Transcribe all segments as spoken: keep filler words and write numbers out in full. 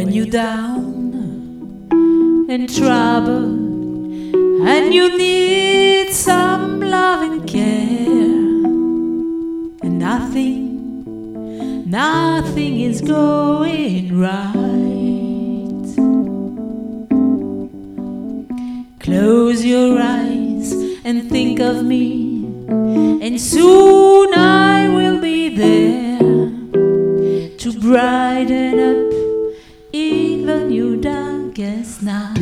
when you're down and trouble and you need some love and care, and nothing, nothing is going right. Close your eyes and think of me, and soon I will be there to brighten up even your darkest night.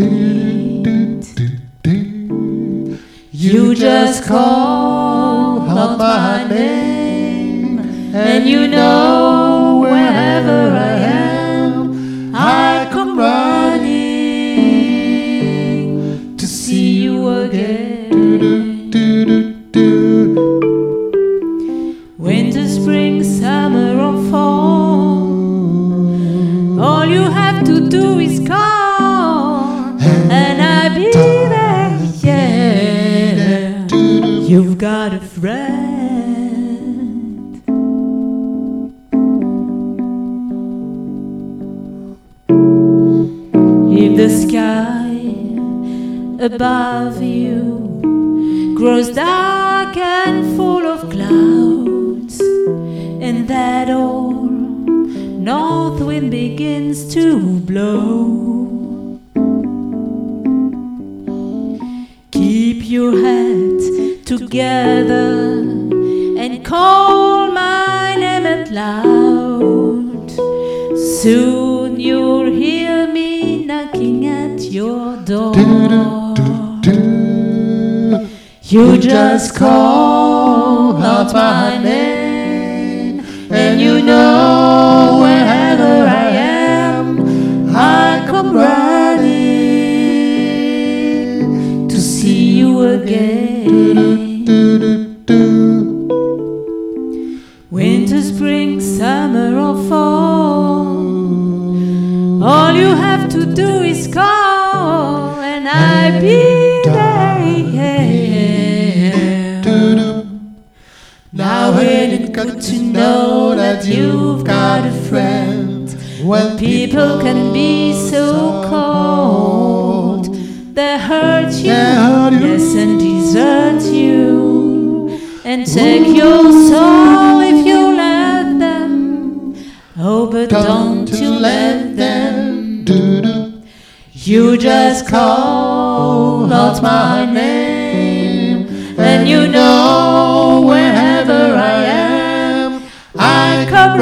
You just call out my name, and you know wherever I am, I come running to see you again. Winter, spring, summer or fall, all you have to do is call, and I'll be there, yeah. You've got a friend. If the sky above you grows dark and full of clouds, and that old north wind begins to blow, keep your head together and call my name out loud. Soon you'll hear me knocking at your door. You just call out my name, and you know wherever I am, I come running to see you again. Winter, spring, summer or fall, all you have to do is call, and I'll be there. Now ain't it good to know that you've got a friend? When people can be so cold, they hurt you, yes, and desert you, and take your soul if you let them. Oh, but don't you let them. You just call out my name, and you know wherever I am, I come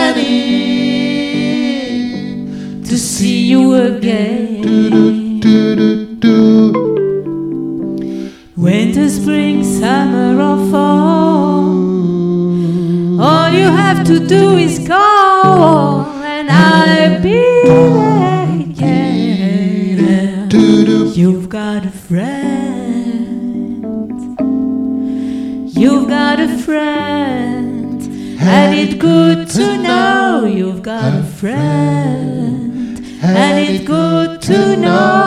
running to see you again. Winter, spring, summer or fall, all you have to do is call, and I'll be there, yeah. You've got a friend. You've got a friend, and it's good to know you've got a friend, and it's good to know